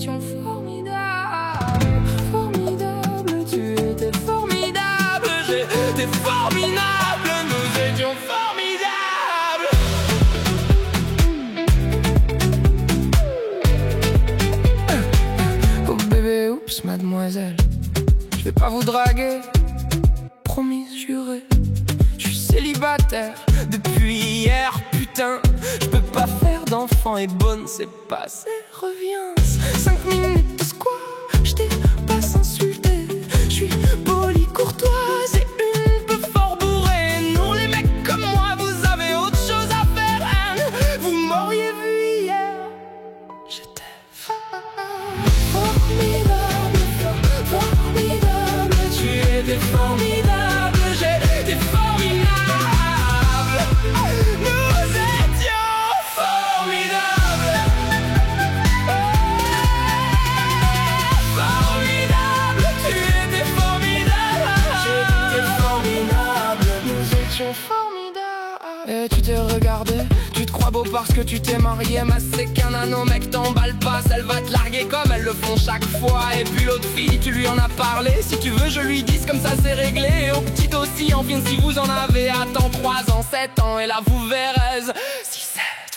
étions formidables. Formidable, tu étais formidable, j'étais formidable, nous étions formidables. Oh bébé, oups, mademoiselle, je vais pas vous draguer, promis, juré. Je suis célibataire depuis hier, putain. Je peux pas faire d'enfant et bonne, c'est passé, reviens. 5 minutes de quoi, je t'ai pas insulté. Je suis poli, courtoise et une peu fort bourrée. Non, les mecs comme moi, vous avez autre chose à faire, hein. Vous m'auriez vu hier, j'étais formidable, formidable. Tu étais formidable, j'étais formidable. Nous étions formidables. Formidable, tu étais formidable. J'étais formidable, nous étions formidables. Et tu t'es regardé, tu te crois beau parce que tu t'es marié. Mais c'est qu'un nano mec, t'emballe pas, elle va te larguer comme elles le font chaque fois. Et puis l'autre fille, tu lui en as parlé. Si tu veux je lui dis comme ça c'est réglé. Et au petit aussi, enfin si vous en avez, attends 3 ans, 7 ans. Et là vous verrez, 6, 7.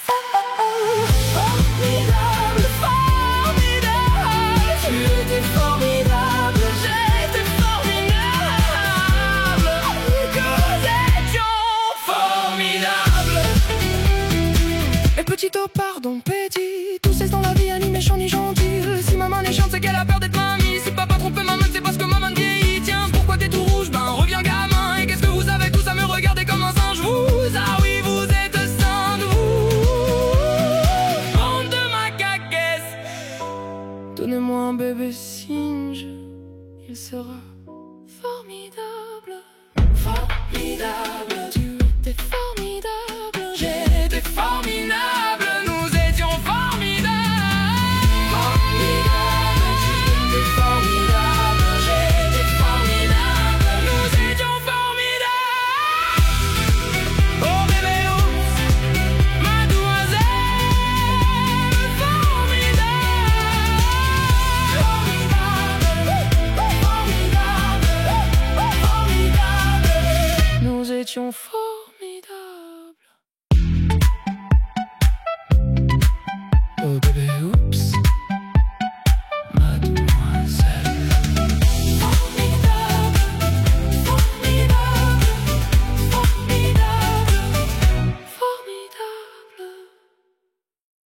Formidable, formidable. Tu étais formidable, j'étais formidable. Nous étions formidables. Et petit oh pardon petit, tout cesse dans la vie, ni méchant ni gentil. Si maman est chiante c'est qu'elle a peur d'être mamie. Si papa trompe maman c'est parce que maman vieillit. Tiens pourquoi t'es tout rouge, ben reviens gamin. Et qu'est-ce que vous avez tous à me regarder comme un singe vous? Ah oui vous êtes sains de vous. Bande de ma caquesse. Donnez-moi un bébé singe, il sera formidable. Formidable, tu étais formidable, j'étais formidable, nous étions formidables. Formidable, tu étais formidable, j'étais formidable, nous étions formidables. Oh bébé oups, mademoiselle, formidable. Formidable, formidable, nous étions formidables.